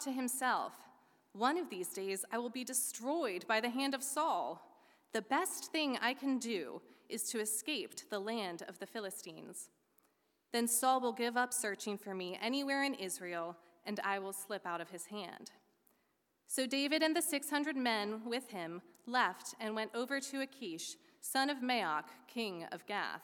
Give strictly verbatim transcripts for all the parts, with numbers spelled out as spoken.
to himself, "One of these days I will be destroyed by the hand of Saul. The best thing I can do is to escape to the land of the Philistines. Then Saul will give up searching for me anywhere in Israel, and I will slip out of his hand." So David and the six hundred men with him left and went over to Achish, son of Maoch, king of Gath.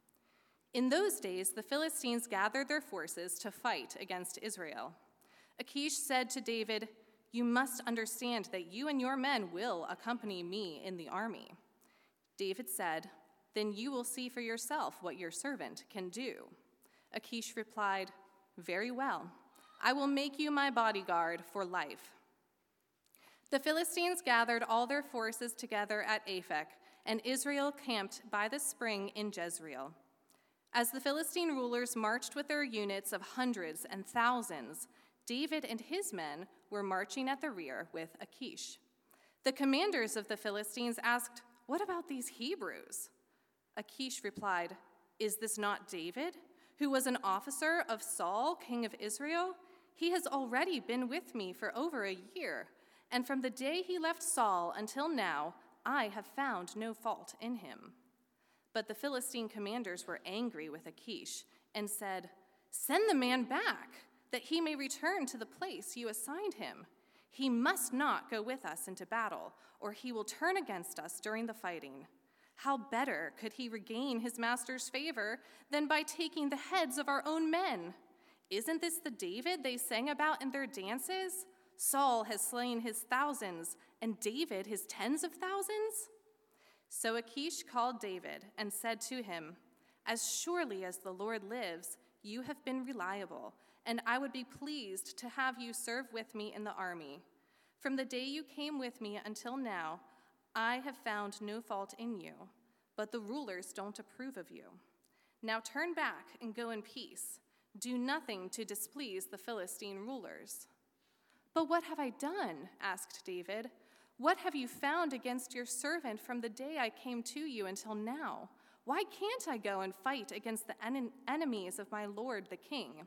In those days, the Philistines gathered their forces to fight against Israel. Achish said to David, "You must understand that you and your men will accompany me in the army." David said, "Then you will see for yourself what your servant can do." Achish replied, "Very well. I will make you my bodyguard for life." The Philistines gathered all their forces together at Aphek, and Israel camped by the spring in Jezreel. As the Philistine rulers marched with their units of hundreds and thousands, David and his men were marching at the rear with Achish. The commanders of the Philistines asked, "What about these Hebrews?" Achish replied, "Is this not David, who was an officer of Saul, king of Israel? He has already been with me for over a year, and from the day he left Saul until now, I have found no fault in him." But the Philistine commanders were angry with Achish and said, "Send the man back, that he may return to the place you assigned him. He must not go with us into battle, or he will turn against us during the fighting. How better could he regain his master's favor than by taking the heads of our own men? Isn't this the David they sang about in their dances? Saul has slain his thousands, and David his tens of thousands?" So Achish called David and said to him, "As surely as the Lord lives, you have been reliable, and I would be pleased to have you serve with me in the army. From the day you came with me until now, I have found no fault in you, but the rulers don't approve of you. Now turn back and go in peace. Do nothing to displease the Philistine rulers." "But what have I done?" asked David. "What have you found against your servant from the day I came to you until now? Why can't I go and fight against the en- enemies of my lord the king?"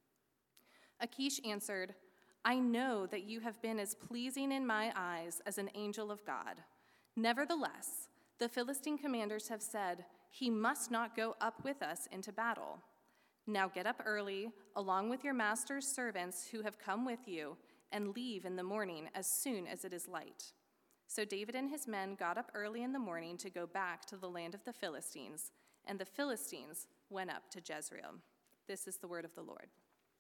Achish answered, "I know that you have been as pleasing in my eyes as an angel of God. Nevertheless, the Philistine commanders have said, 'He must not go up with us into battle.' Now get up early, along with your master's servants who have come with you, and leave in the morning as soon as it is light." So David and his men got up early in the morning to go back to the land of the Philistines, and the Philistines went up to Jezreel. This is the word of the Lord.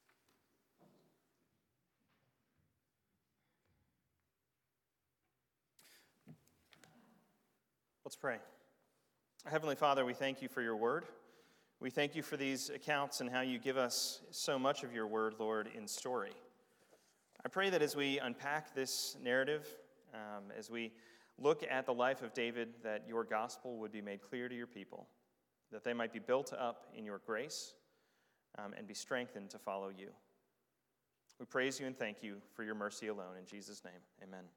Let's pray. Heavenly Father, we thank you for your word. We thank you for these accounts and how you give us so much of your word, Lord, in story. I pray that as we unpack this narrative, um, as we look at the life of David, that your gospel would be made clear to your people, that they might be built up in your grace um, and be strengthened to follow you. We praise you and thank you for your mercy alone. In Jesus' name, amen.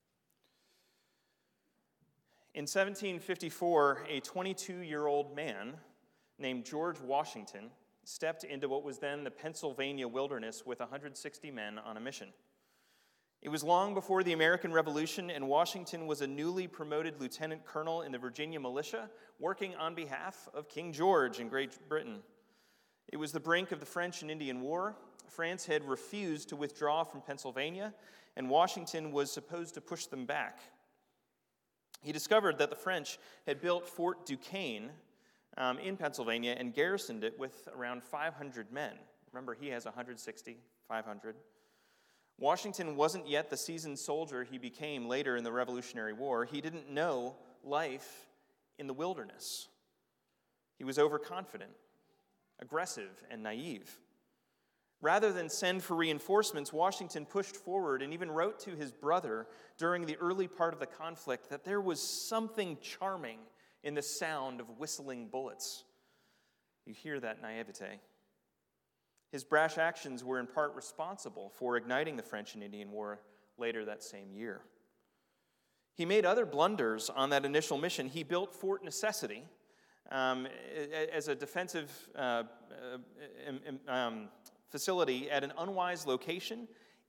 In seventeen fifty-four, a twenty-two-year-old man named George Washington stepped into what was then the Pennsylvania wilderness with one hundred sixty men on a mission. It was long before the American Revolution, and Washington was a newly promoted lieutenant colonel in the Virginia militia, working on behalf of King George in Great Britain. It was the brink of the French and Indian War. France had refused to withdraw from Pennsylvania, and Washington was supposed to push them back. He discovered that the French had built Fort Duquesne um, in Pennsylvania and garrisoned it with around five hundred men. Remember, he has one hundred sixty, five hundred. Washington wasn't yet the seasoned soldier he became later in the Revolutionary War. He didn't know life in the wilderness. He was overconfident, aggressive, and naive. Rather than send for reinforcements, Washington pushed forward and even wrote to his brother during the early part of the conflict that there was something charming in the sound of whistling bullets. You hear that naivete. His brash actions were in part responsible for igniting the French and Indian War later that same year. He made other blunders on that initial mission. He built Fort Necessity um, as a defensive uh, um, um, facility at an unwise location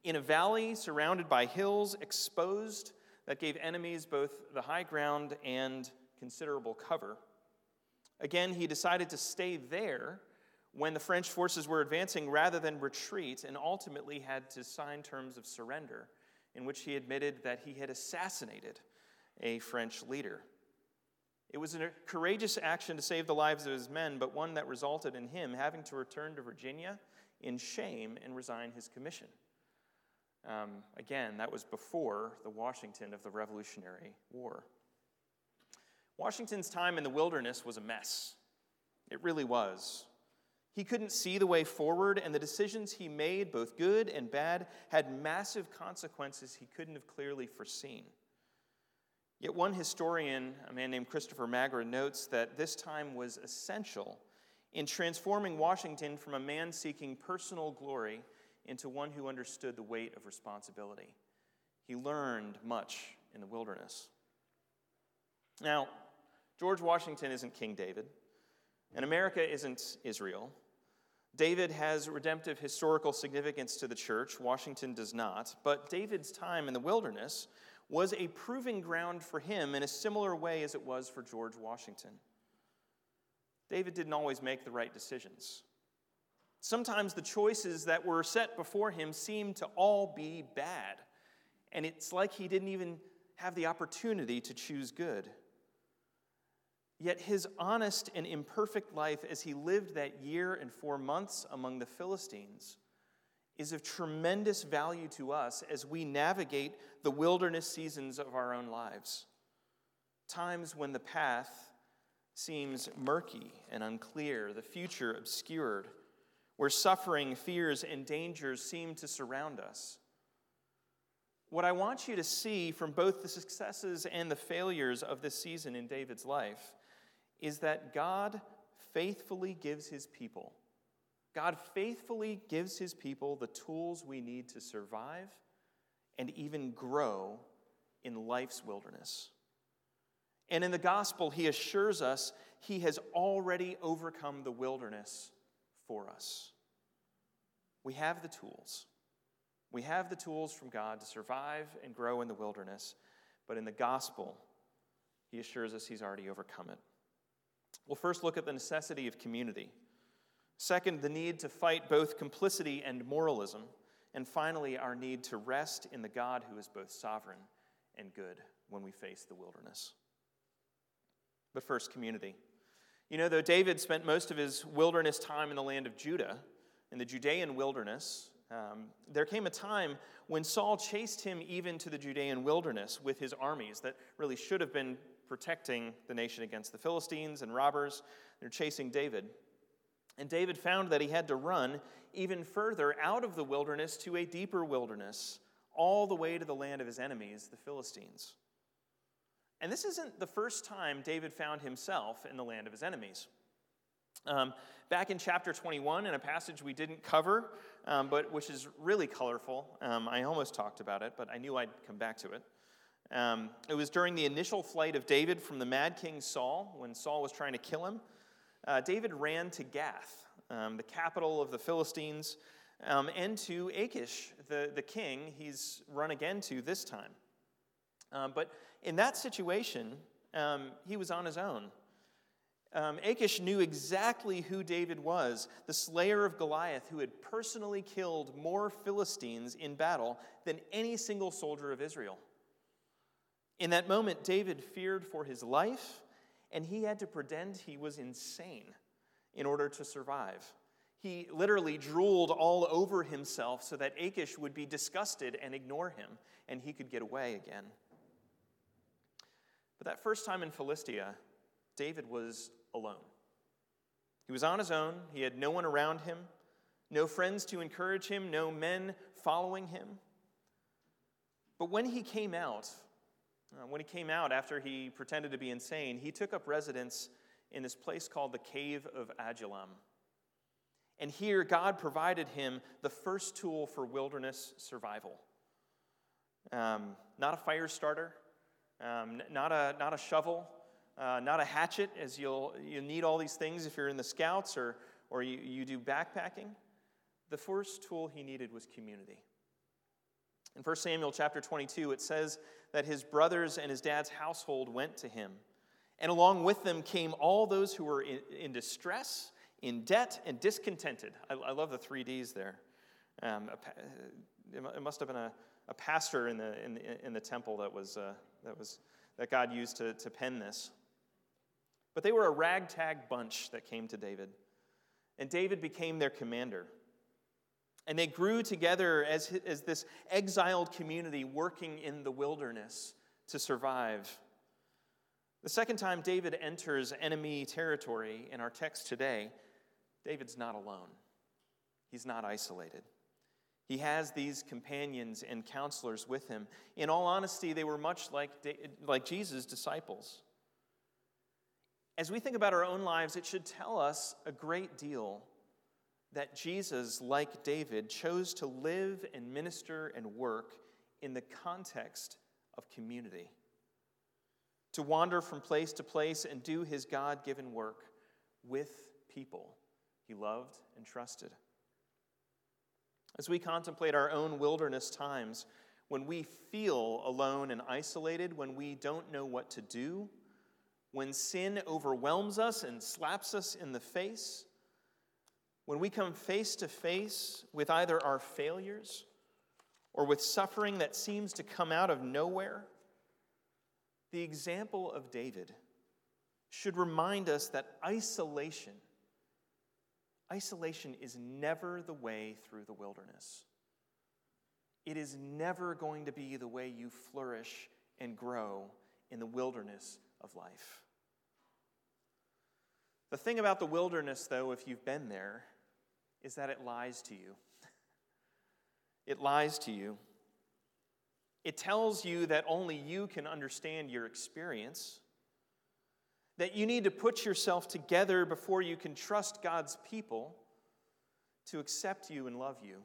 in a valley surrounded by hills, exposed, that gave enemies both the high ground and considerable cover. Again, he decided to stay there when the French forces were advancing rather than retreat, and ultimately had to sign terms of surrender in which he admitted that he had assassinated a French leader. It was a courageous action to save the lives of his men, but one that resulted in him having to return to Virginia in shame and resign his commission. Um, again, that was before the Washington of the Revolutionary War. Washington's time in the wilderness was a mess. It really was. He couldn't see the way forward, and the decisions he made, both good and bad, had massive consequences he couldn't have clearly foreseen. Yet one historian, a man named Christopher Magra, notes that this time was essential in transforming Washington from a man seeking personal glory into one who understood the weight of responsibility. He learned much in the wilderness. Now, George Washington isn't King David, and America isn't Israel. David has redemptive historical significance to the church. Washington does not. But David's time in the wilderness was a proving ground for him in a similar way as it was for George Washington. David didn't always make the right decisions. Sometimes the choices that were set before him seemed to all be bad, and it's like he didn't even have the opportunity to choose good. Yet his honest and imperfect life as he lived that year and four months among the Philistines is of tremendous value to us as we navigate the wilderness seasons of our own lives. Times when the path seems murky and unclear, the future obscured, where suffering, fears, and dangers seem to surround us. What I want you to see from both the successes and the failures of this season in David's life is that God faithfully gives his people, God faithfully gives his people the tools we need to survive and even grow in life's wilderness. And in the gospel, he assures us he has already overcome the wilderness for us. We have the tools. We have the tools from God to survive and grow in the wilderness, but in the gospel, he assures us he's already overcome it. We'll first look at the necessity of community. Second, the need to fight both complicity and moralism. And finally, our need to rest in the God who is both sovereign and good when we face the wilderness. But first, community. You know, though David spent most of his wilderness time in the land of Judah, in the Judean wilderness, um, there came a time when Saul chased him even to the Judean wilderness with his armies that really should have been protecting the nation against the Philistines and robbers. They're chasing David. And David found that he had to run even further out of the wilderness to a deeper wilderness, all the way to the land of his enemies, the Philistines. And this isn't the first time David found himself in the land of his enemies. Um, back in chapter twenty-one, in a passage we didn't cover, um, but which is really colorful. Um, I almost talked about it, but I knew I'd come back to it. Um, it was during the initial flight of David from the mad king Saul, when Saul was trying to kill him. Uh, David ran to Gath, um, the capital of the Philistines, um, and to Achish, the, the king he's run again to this time. Um, but in that situation, um, he was on his own. Um, Achish knew exactly who David was, the slayer of Goliath, who had personally killed more Philistines in battle than any single soldier of Israel. In that moment, David feared for his life, and he had to pretend he was insane in order to survive. He literally drooled all over himself so that Achish would be disgusted and ignore him, and he could get away again. But that first time in Philistia, David was alone. He was on his own. He had no one around him, no friends to encourage him, no men following him. But when he came out, uh, when he came out after he pretended to be insane, he took up residence in this place called the Cave of Adullam. And here, God provided him the first tool for wilderness survival. Um, not a fire starter, um, not a not a shovel, uh, not a hatchet, as you'll you need all these things if you're in the Scouts or or you, you do backpacking. The first tool he needed was community. In First Samuel chapter twenty-two, it says that his brothers and his dad's household went to him. And along with them came all those who were in, in distress, in debt, and discontented. I, I love the three Ds there. Um, a, it must have been a, a pastor in the in the, in the temple that was uh, that was that God used to, to pen this. But they were a ragtag bunch that came to David, and David became their commander. And they grew together as, as this exiled community working in the wilderness to survive. The second time David enters enemy territory in our text today, David's not alone. He's not isolated. He has these companions and counselors with him. In all honesty, they were much like, like Jesus' disciples. As we think about our own lives, it should tell us a great deal that Jesus, like David, chose to live and minister and work in the context of community, to wander from place to place and do his God-given work with people he loved and trusted. As we contemplate our own wilderness times, when we feel alone and isolated, when we don't know what to do, when sin overwhelms us and slaps us in the face, when we come face to face with either our failures or with suffering that seems to come out of nowhere, the example of David should remind us that isolation, isolation is never the way through the wilderness. It is never going to be the way you flourish and grow in the wilderness of life. The thing about the wilderness, though, if you've been there, is that it lies to you. It lies to you. It tells you that only you can understand your experience, that you need to put yourself together before you can trust God's people to accept you and love you.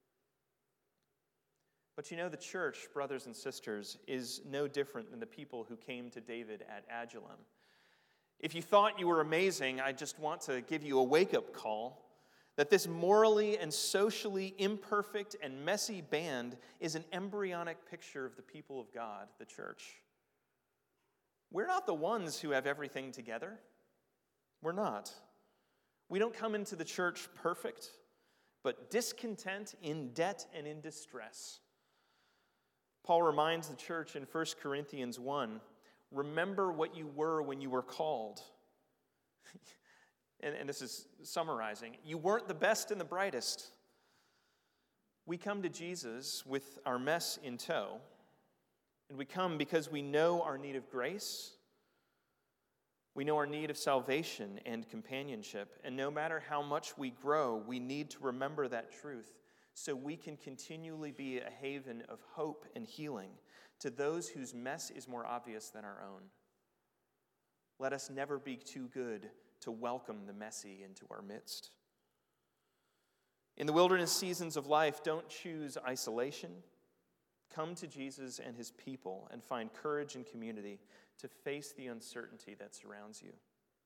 But you know, the church, brothers and sisters, is no different than the people who came to David at Adullam. If you thought you were amazing, I just want to give you a wake-up call that this morally and socially imperfect and messy band is an embryonic picture of the people of God, the church. We're not the ones who have everything together. We're not. We don't come into the church perfect, but discontent, in debt, and in distress. Paul reminds the church in First Corinthians one, remember what you were when you were called. And, and this is summarizing. You weren't the best and the brightest. We come to Jesus with our mess in tow. And we come because we know our need of grace. We know our need of salvation and companionship. And no matter how much we grow, we need to remember that truth so we can continually be a haven of hope and healing to those whose mess is more obvious than our own. Let us never be too good to welcome the messy into our midst. In the wilderness seasons of life, don't choose isolation. Come to Jesus and his people and find courage and community to face the uncertainty that surrounds you.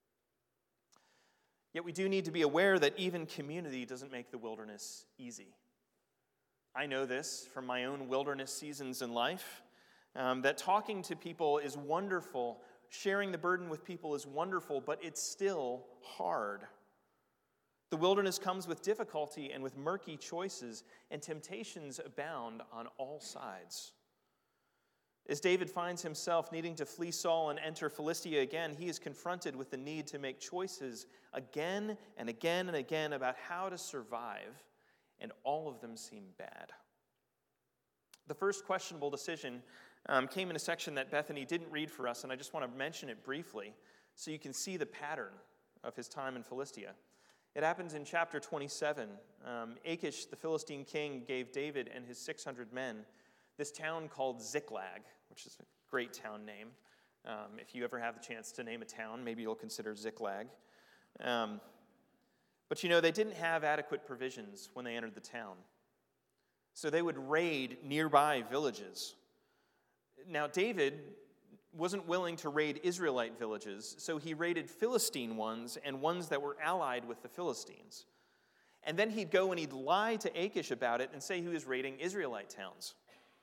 Yet we do need to be aware that even community doesn't make the wilderness easy. I know this from my own wilderness seasons in life, um, that talking to people is wonderful. Sharing the burden with people is wonderful, but it's still hard. The wilderness comes with difficulty and with murky choices, and temptations abound on all sides. As David finds himself needing to flee Saul and enter Philistia again, he is confronted with the need to make choices again and again and again about how to survive, and all of them seem bad. The first questionable decision Um, came in a section that Bethany didn't read for us, and I just want to mention it briefly so you can see the pattern of his time in Philistia. It happens in chapter twenty-seven. Um, Achish, the Philistine king, gave David and his six hundred men this town called Ziklag, which is a great town name. Um, if you ever have the chance to name a town, maybe you'll consider Ziklag. Um, but you know, they didn't have adequate provisions when they entered the town. So they would raid nearby villages. Now, David wasn't willing to raid Israelite villages, so he raided Philistine ones and ones that were allied with the Philistines. And then he'd go and he'd lie to Achish about it and say he was raiding Israelite towns.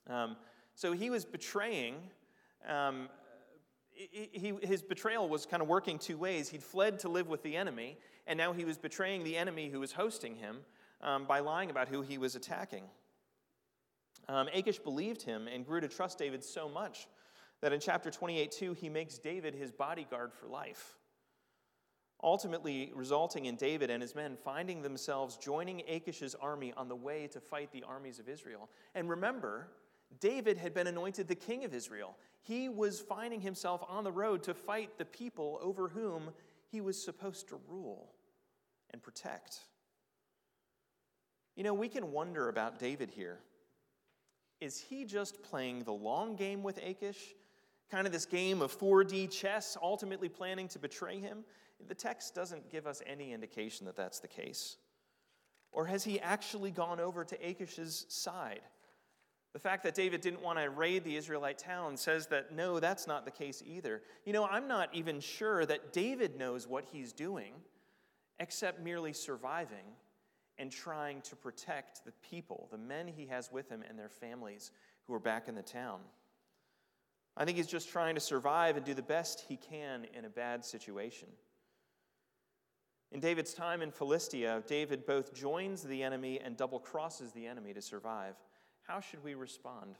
Um, so he was betraying, um, he, he, his betrayal was kind of working two ways. He'd fled to live with the enemy, and now he was betraying the enemy who was hosting him um, by lying about who he was attacking. Um, Achish believed him and grew to trust David so much that in chapter twenty-eight two, he makes David his bodyguard for life, ultimately resulting in David and his men finding themselves joining Achish's army on the way to fight the armies of Israel. And remember, David had been anointed the king of Israel. He was finding himself on the road to fight the people over whom he was supposed to rule and protect. You know, we can wonder about David here. Is he just playing the long game with Achish? Kind of this game of four D chess, ultimately planning to betray him? The text doesn't give us any indication that that's the case. Or has he actually gone over to Achish's side? The fact that David didn't want to raid the Israelite town says that no, that's not the case either. You know, I'm not even sure that David knows what he's doing, except merely surviving and trying to protect the people, the men he has with him and their families who are back in the town. I think he's just trying to survive and do the best he can in a bad situation. In David's time in Philistia, David both joins the enemy and double crosses the enemy to survive. How should we respond?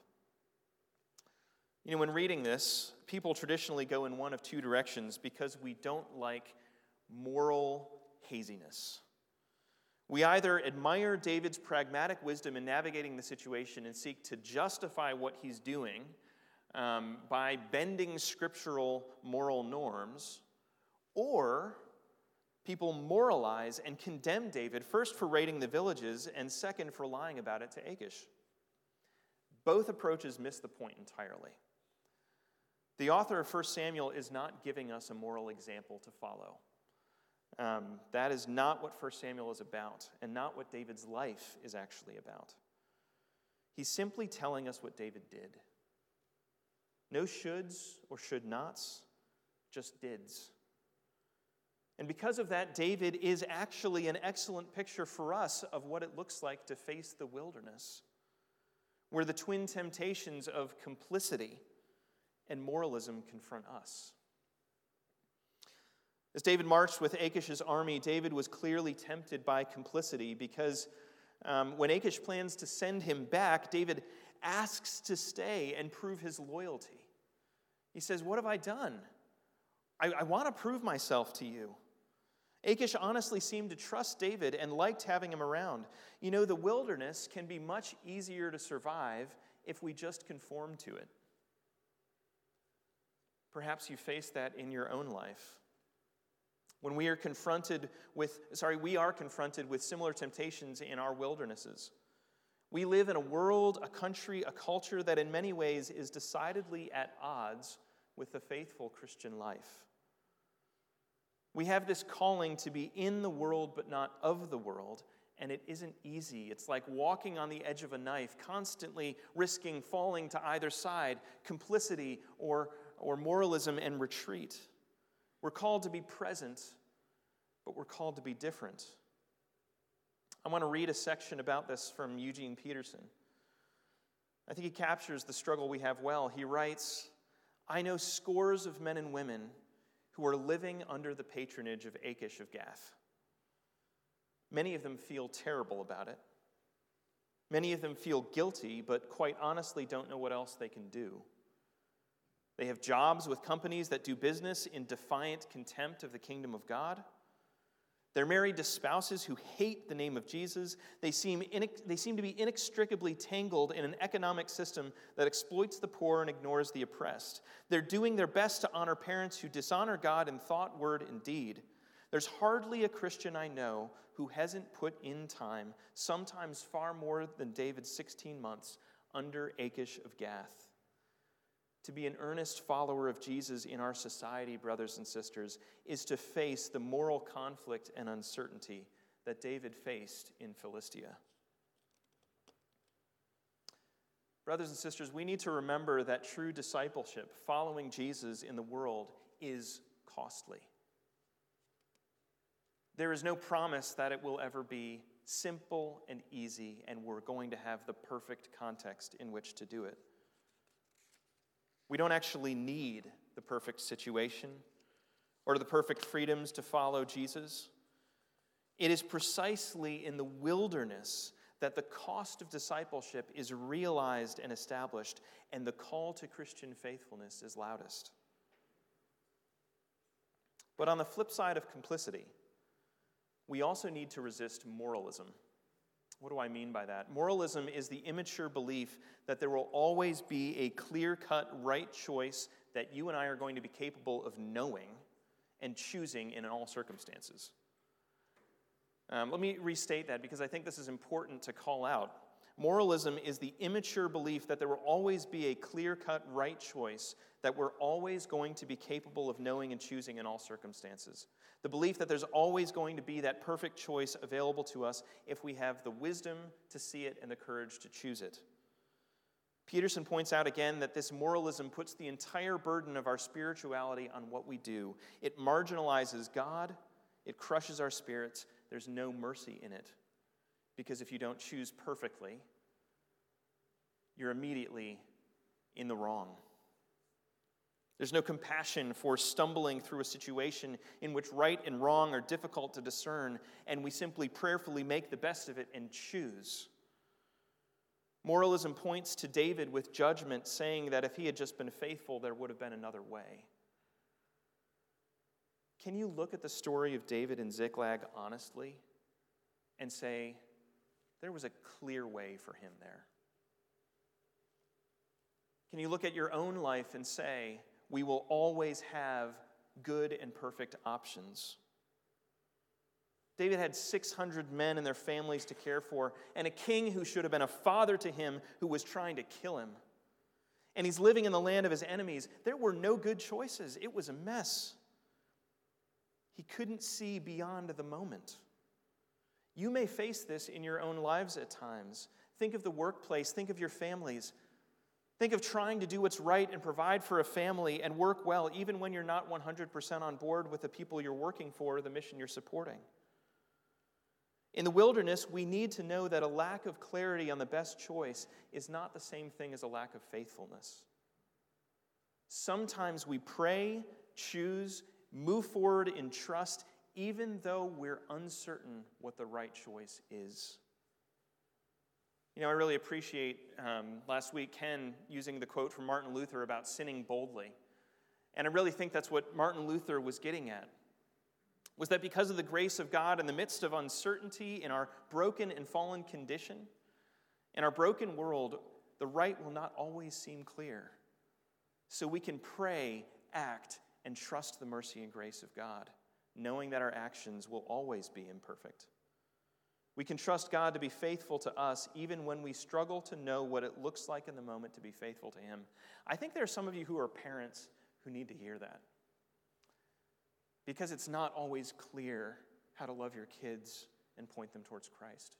You know, when reading this, people traditionally go in one of two directions because we don't like moral haziness. We either admire David's pragmatic wisdom in navigating the situation and seek to justify what he's doing um, by bending scriptural moral norms, or people moralize and condemn David, first for raiding the villages and second for lying about it to Achish. Both approaches miss the point entirely. The author of First Samuel is not giving us a moral example to follow. Um, that is not what First Samuel is about, and not what David's life is actually about. He's simply telling us what David did. No shoulds or should nots, just dids. And because of that, David is actually an excellent picture for us of what it looks like to face the wilderness, where the twin temptations of complicity and moralism confront us. As David marched with Achish's army, David was clearly tempted by complicity because um, when Achish plans to send him back, David asks to stay and prove his loyalty. He says, "What have I done? I, I want to prove myself to you." Achish honestly seemed to trust David and liked having him around. You know, the wilderness can be much easier to survive if we just conform to it. Perhaps you face that in your own life. When we are confronted with, sorry, we are confronted with similar temptations in our wildernesses. We live in a world, a country, a culture that in many ways is decidedly at odds with the faithful Christian life. We have this calling to be in the world but not of the world, and it isn't easy. It's like walking on the edge of a knife, constantly risking falling to either side, complicity or, or moralism and retreat. We're called to be present, but we're called to be different. I want to read a section about this from Eugene Peterson. I think he captures the struggle we have well. He writes, "I know scores of men and women who are living under the patronage of Achish of Gath. Many of them feel terrible about it. Many of them feel guilty, but quite honestly don't know what else they can do. They have jobs with companies that do business in defiant contempt of the kingdom of God. They're married to spouses who hate the name of Jesus. They seem, inex- they seem to be inextricably tangled in an economic system that exploits the poor and ignores the oppressed. They're doing their best to honor parents who dishonor God in thought, word, and deed. There's hardly a Christian I know who hasn't put in time, sometimes far more than David's sixteen months, under Achish of Gath. To be an earnest follower of Jesus in our society, brothers and sisters, is to face the moral conflict and uncertainty that David faced in Philistia. Brothers and sisters, we need to remember that true discipleship, following Jesus in the world, is costly. There is no promise that it will ever be simple and easy, and we're going to have the perfect context in which to do it. We don't actually need the perfect situation or the perfect freedoms to follow Jesus. It is precisely in the wilderness that the cost of discipleship is realized and established, and the call to Christian faithfulness is loudest. But on the flip side of complicity, we also need to resist moralism. What do I mean by that? Moralism is the immature belief that there will always be a clear-cut right choice that you and I are going to be capable of knowing and choosing in all circumstances. Um, let me restate that because I think this is important to call out. Moralism is the immature belief that there will always be a clear-cut right choice that we're always going to be capable of knowing and choosing in all circumstances. The belief that there's always going to be that perfect choice available to us if we have the wisdom to see it and the courage to choose it. Peterson points out again that this moralism puts the entire burden of our spirituality on what we do. It marginalizes God. It crushes our spirits. There's no mercy in it. Because if you don't choose perfectly, you're immediately in the wrong. There's no compassion for stumbling through a situation in which right and wrong are difficult to discern, and we simply prayerfully make the best of it and choose. Moralism points to David with judgment, saying that if he had just been faithful, there would have been another way. Can you look at the story of David and Ziklag honestly and say, there was a clear way for him there? Can you look at your own life and say, we will always have good and perfect options? David had six hundred men and their families to care for, and a king who should have been a father to him who was trying to kill him. And he's living in the land of his enemies. There were no good choices. It was a mess. He couldn't see beyond the moment. You may face this in your own lives at times. Think of the workplace. Think of your families. Think of trying to do what's right and provide for a family and work well, even when you're not one hundred percent on board with the people you're working for or the mission you're supporting. In the wilderness, we need to know that a lack of clarity on the best choice is not the same thing as a lack of faithfulness. Sometimes we pray, choose, move forward in trust, even though we're uncertain what the right choice is. You know, I really appreciate um, last week Ken using the quote from Martin Luther about sinning boldly. And I really think that's what Martin Luther was getting at, was that because of the grace of God in the midst of uncertainty in our broken and fallen condition, in our broken world, the right will not always seem clear. So we can pray, act, and trust the mercy and grace of God, knowing that our actions will always be imperfect. We can trust God to be faithful to us even when we struggle to know what it looks like in the moment to be faithful to Him. I think there are some of you who are parents who need to hear that, because it's not always clear how to love your kids and point them towards Christ.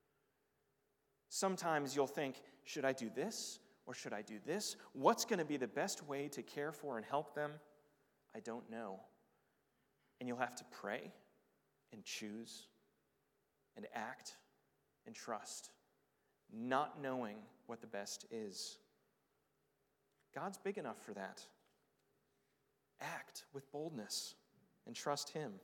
Sometimes you'll think, should I do this or should I do this? What's going to be the best way to care for and help them? I don't know. And you'll have to pray and choose and act and trust, not knowing what the best is. God's big enough for that. Act with boldness and trust Him.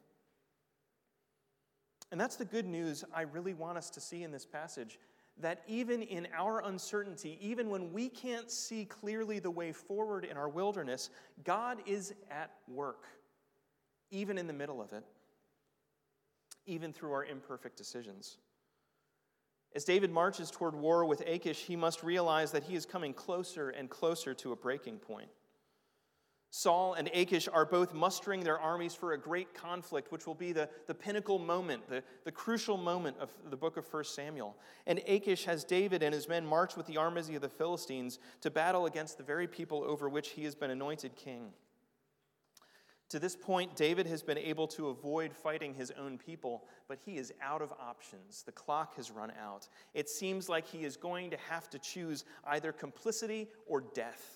And that's the good news I really want us to see in this passage, that even in our uncertainty, even when we can't see clearly the way forward in our wilderness, God is at work, even in the middle of it, even through our imperfect decisions. As David marches toward war with Achish, he must realize that he is coming closer and closer to a breaking point. Saul and Achish are both mustering their armies for a great conflict, which will be the, the pinnacle moment, the, the crucial moment of the book of First Samuel. And Achish has David and his men march with the armies of the Philistines to battle against the very people over which he has been anointed king. To this point, David has been able to avoid fighting his own people, but he is out of options. The clock has run out. It seems like he is going to have to choose either complicity or death.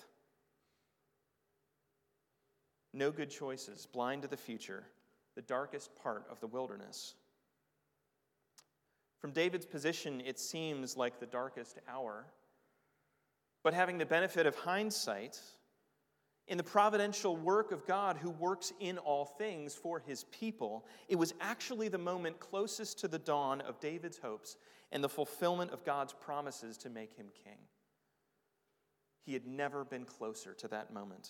No good choices, blind to the future, the darkest part of the wilderness. From David's position, it seems like the darkest hour. But having the benefit of hindsight, in the providential work of God who works in all things for his people, it was actually the moment closest to the dawn of David's hopes and the fulfillment of God's promises to make him king. He had never been closer to that moment.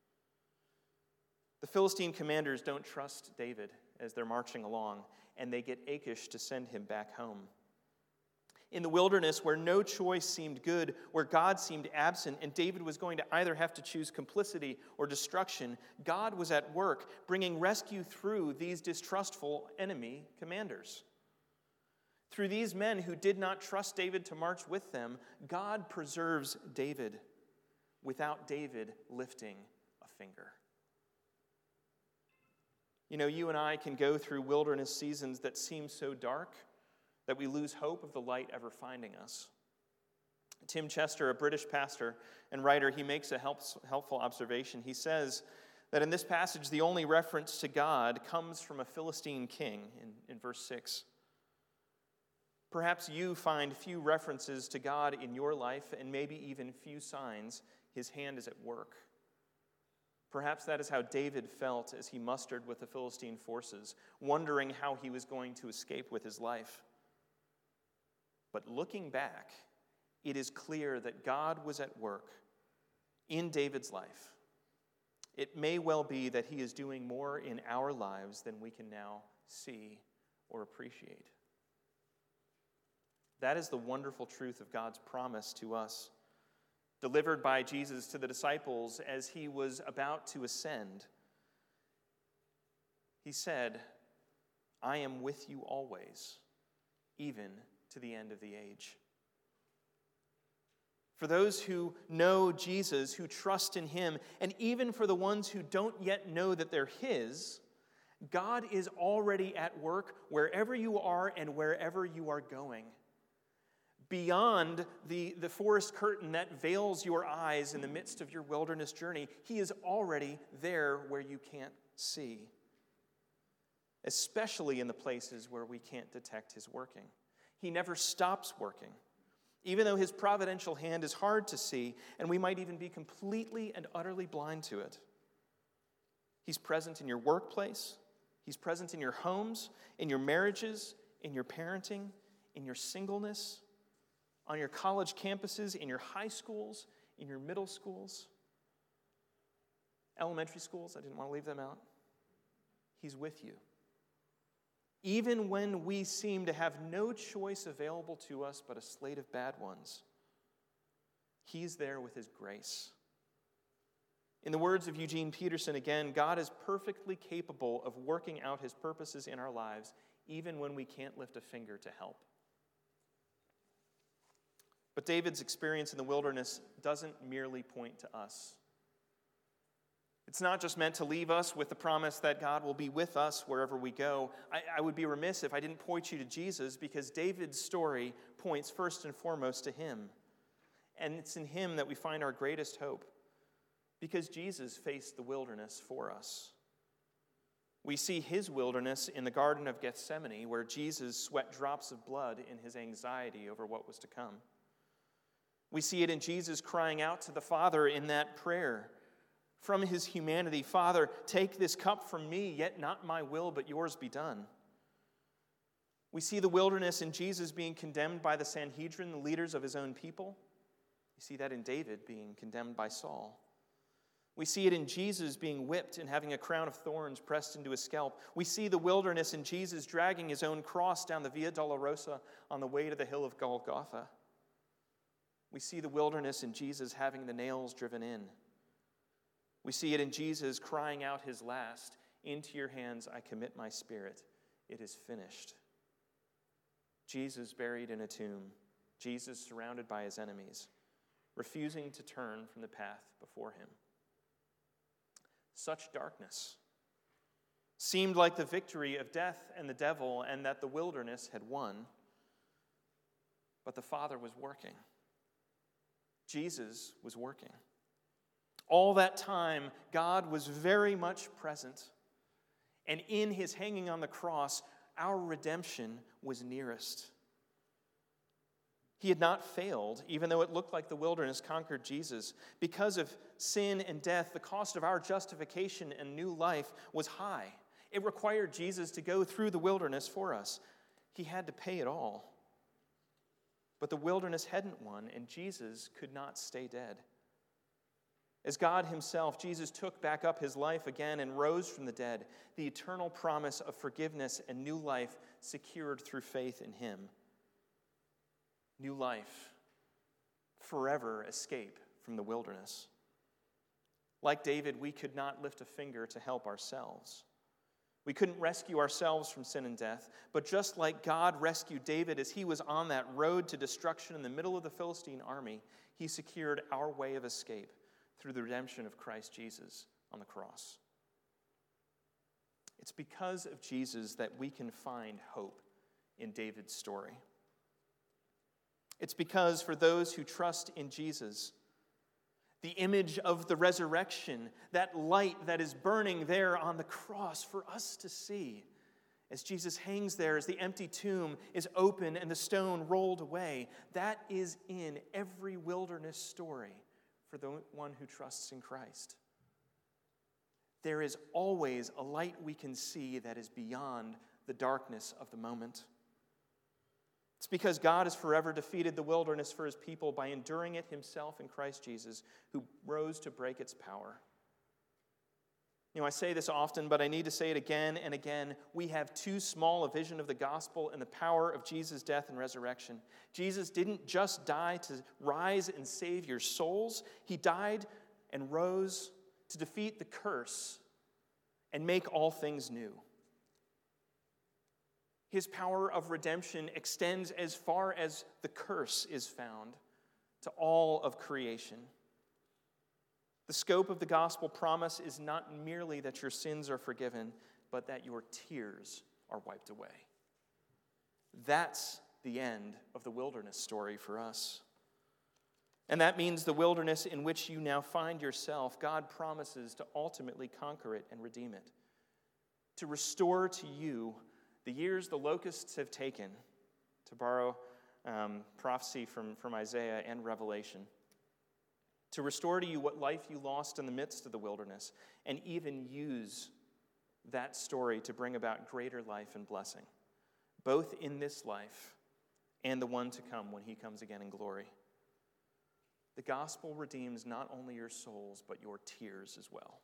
The Philistine commanders don't trust David as they're marching along, and they get Achish to send him back home. In the wilderness, where no choice seemed good, where God seemed absent, and David was going to either have to choose complicity or destruction, God was at work, bringing rescue through these distrustful enemy commanders. Through these men who did not trust David to march with them, God preserves David without David lifting a finger. You know, you and I can go through wilderness seasons that seem so dark that we lose hope of the light ever finding us. Tim Chester, a British pastor and writer, he makes a helps, helpful observation. He says that in this passage, the only reference to God comes from a Philistine king in, in verse six. Perhaps you find few references to God in your life and maybe even few signs his hand is at work. Perhaps that is how David felt as he mustered with the Philistine forces, wondering how he was going to escape with his life. But looking back, it is clear that God was at work in David's life. It may well be that he is doing more in our lives than we can now see or appreciate. That is the wonderful truth of God's promise to us, delivered by Jesus to the disciples as he was about to ascend. He said, "I am with you always, even to the end of the age." For those who know Jesus, who trust in him, and even for the ones who don't yet know that they're his, God is already at work wherever you are and wherever you are going. Beyond the, the forest curtain that veils your eyes in the midst of your wilderness journey, he is already there where you can't see, especially in the places where we can't detect his working. He never stops working, even though his providential hand is hard to see, and we might even be completely and utterly blind to it. He's present in your workplace. He's present in your homes, in your marriages, in your parenting, in your singleness, on your college campuses, in your high schools, in your middle schools, elementary schools. I didn't want to leave them out. He's with you. Even when we seem to have no choice available to us but a slate of bad ones, he's there with his grace. In the words of Eugene Peterson again, God is perfectly capable of working out his purposes in our lives, even when we can't lift a finger to help. But David's experience in the wilderness doesn't merely point to us. It's not just meant to leave us with the promise that God will be with us wherever we go. I, I would be remiss if I didn't point you to Jesus, because David's story points first and foremost to him. And it's in him that we find our greatest hope, because Jesus faced the wilderness for us. We see his wilderness in the Garden of Gethsemane, where Jesus sweat drops of blood in his anxiety over what was to come. We see it in Jesus crying out to the Father in that prayer from his humanity, "Father, take this cup from me, yet not my will, but yours be done." We see the wilderness in Jesus being condemned by the Sanhedrin, the leaders of his own people. You see that in David being condemned by Saul. We see it in Jesus being whipped and having a crown of thorns pressed into his scalp. We see the wilderness in Jesus dragging his own cross down the Via Dolorosa on the way to the hill of Golgotha. We see the wilderness in Jesus having the nails driven in. We see it in Jesus crying out his last, "Into your hands I commit my spirit. It is finished." Jesus buried in a tomb. Jesus surrounded by his enemies, refusing to turn from the path before him. Such darkness seemed like the victory of death and the devil, and that the wilderness had won. But the Father was working. Jesus was working. All that time, God was very much present. And in his hanging on the cross, our redemption was nearest. He had not failed, even though it looked like the wilderness conquered Jesus. Because of sin and death, the cost of our justification and new life was high. It required Jesus to go through the wilderness for us. He had to pay it all. But the wilderness hadn't won, and Jesus could not stay dead. As God himself, Jesus took back up his life again and rose from the dead, the eternal promise of forgiveness and new life secured through faith in him. New life, forever escape from the wilderness. Like David, we could not lift a finger to help ourselves. We couldn't rescue ourselves from sin and death, but just like God rescued David as he was on that road to destruction in the middle of the Philistine army, he secured our way of escape through the redemption of Christ Jesus on the cross. It's because of Jesus that we can find hope in David's story. It's because for those who trust in Jesus, the image of the resurrection, that light that is burning there on the cross for us to see, as Jesus hangs there, as the empty tomb is open and the stone rolled away, that is in every wilderness story for the one who trusts in Christ. There is always a light we can see that is beyond the darkness of the moment. It's because God has forever defeated the wilderness for his people by enduring it himself in Christ Jesus, who rose to break its power. You know, I say this often, but I need to say it again and again. We have too small a vision of the gospel and the power of Jesus' death and resurrection. Jesus didn't just die to rise and save your souls. He died and rose to defeat the curse and make all things new. His power of redemption extends as far as the curse is found to all of creation. The scope of the gospel promise is not merely that your sins are forgiven, but that your tears are wiped away. That's the end of the wilderness story for us. And that means the wilderness in which you now find yourself, God promises to ultimately conquer it and redeem it, to restore to you the years the locusts have taken, to borrow um, prophecy from, from Isaiah and Revelation, to restore to you what life you lost in the midst of the wilderness, and even use that story to bring about greater life and blessing, both in this life and the one to come when he comes again in glory. The gospel redeems not only your souls, but your tears as well.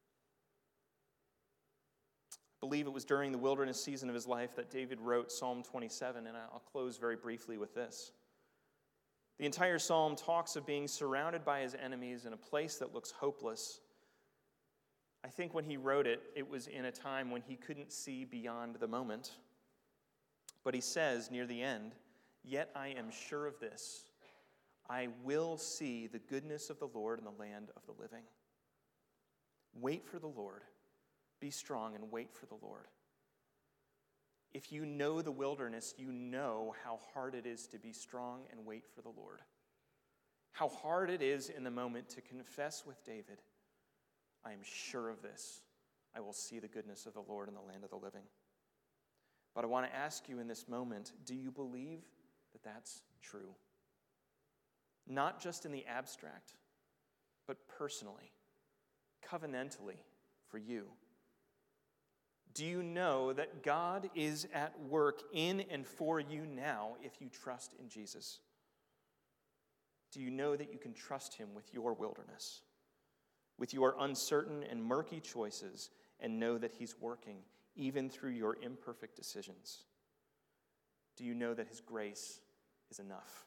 I believe it was during the wilderness season of his life that David wrote Psalm twenty-seven, and I'll close very briefly with this. The entire psalm talks of being surrounded by his enemies in a place that looks hopeless. I think when he wrote it, it was in a time when he couldn't see beyond the moment. But he says near the end, "Yet I am sure of this, I will see the goodness of the Lord in the land of the living." Wait for the Lord. Be strong and wait for the Lord. If you know the wilderness, you know how hard it is to be strong and wait for the Lord. How hard it is in the moment to confess with David, "I am sure of this. I will see the goodness of the Lord in the land of the living." But I want to ask you in this moment, do you believe that that's true? Not just in the abstract, but personally, covenantally for you. Do you know that God is at work in and for you now if you trust in Jesus? Do you know that you can trust him with your wilderness, with your uncertain and murky choices, and know that he's working even through your imperfect decisions? Do you know that his grace is enough?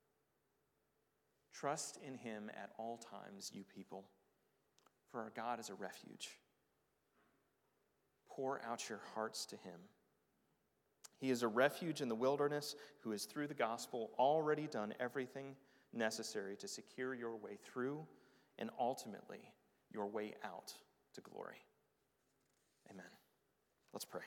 Trust in him at all times, you people, for our God is a refuge. Pour out your hearts to him. He is a refuge in the wilderness who has, through the gospel, already done everything necessary to secure your way through and ultimately your way out to glory. Amen. Let's pray.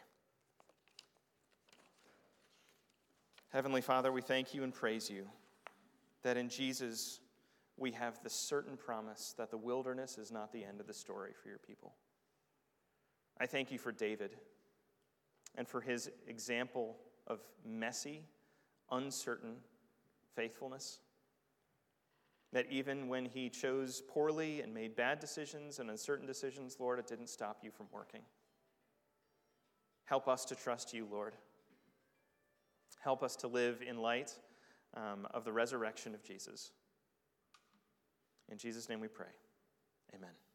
Heavenly Father, we thank you and praise you that in Jesus we have the certain promise that the wilderness is not the end of the story for your people. I thank you for David and for his example of messy, uncertain, faithfulness. That even when he chose poorly and made bad decisions and uncertain decisions, Lord, it didn't stop you from working. Help us to trust you, Lord. Help us to live in light um, of the resurrection of Jesus. In Jesus' name we pray. Amen.